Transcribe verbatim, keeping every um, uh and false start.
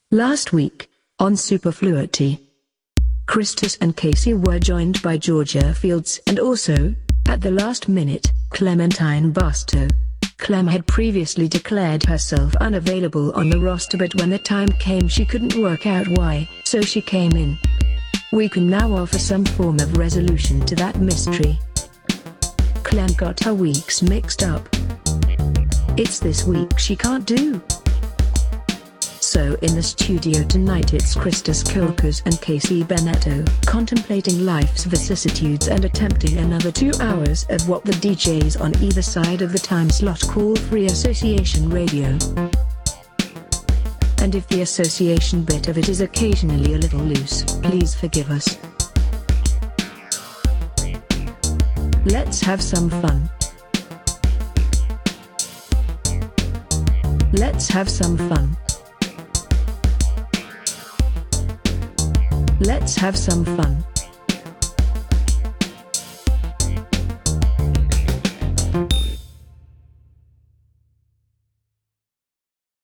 Last week, on Superfluity, Christos and Casey were joined by Georgia Fields and also, at the last minute, Clementine Basto. Clem had previously declared herself unavailable on the roster, but when the time came she couldn't work out why, so she came in. We can now offer some form of resolution to that mystery. Clem got her weeks mixed up. It's this week she can't do. So in the studio tonight it's Christos Koulkas and Casey Benetto, contemplating life's vicissitudes and attempting another two hours of what the D Js on either side of the time slot call free association radio. And if the association bit of it is occasionally a little loose, please forgive us. Let's have some fun. Let's have some fun. Let's have some fun.